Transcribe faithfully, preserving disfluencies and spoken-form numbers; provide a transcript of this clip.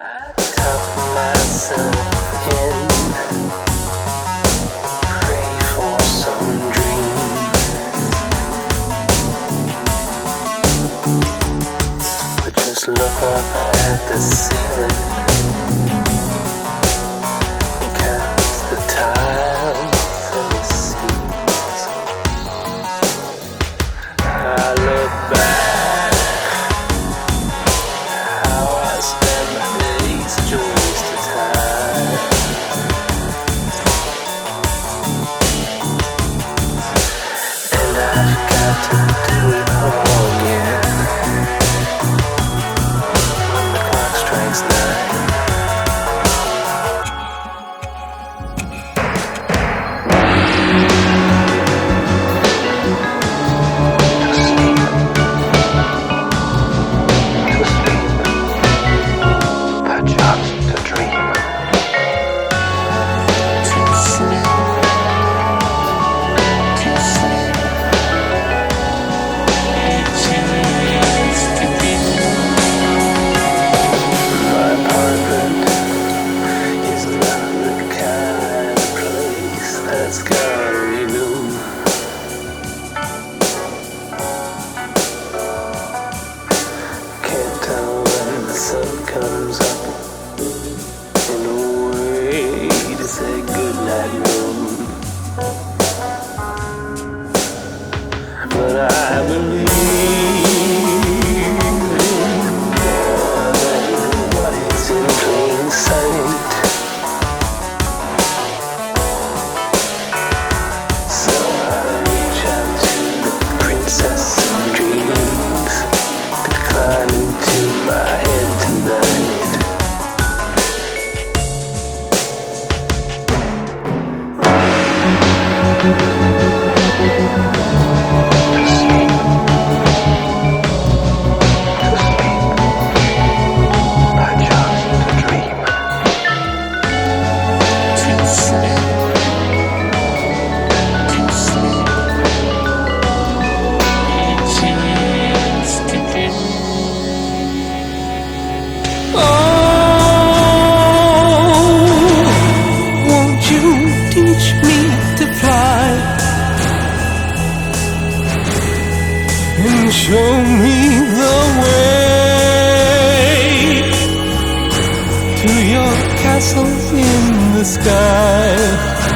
Tuck myself in, pray for some dream, but just look up at the ceiling, count the tiles and the seams. I look back, how I spend my days to waste the time. And I've got to do it all again when the clock strikes nine. That's gotta be new. Can't tell when the sun comes up in a way to say goodnight moon. But I believe more than what is in plain sight. Teach me to fly and show me the way to your castle in the sky.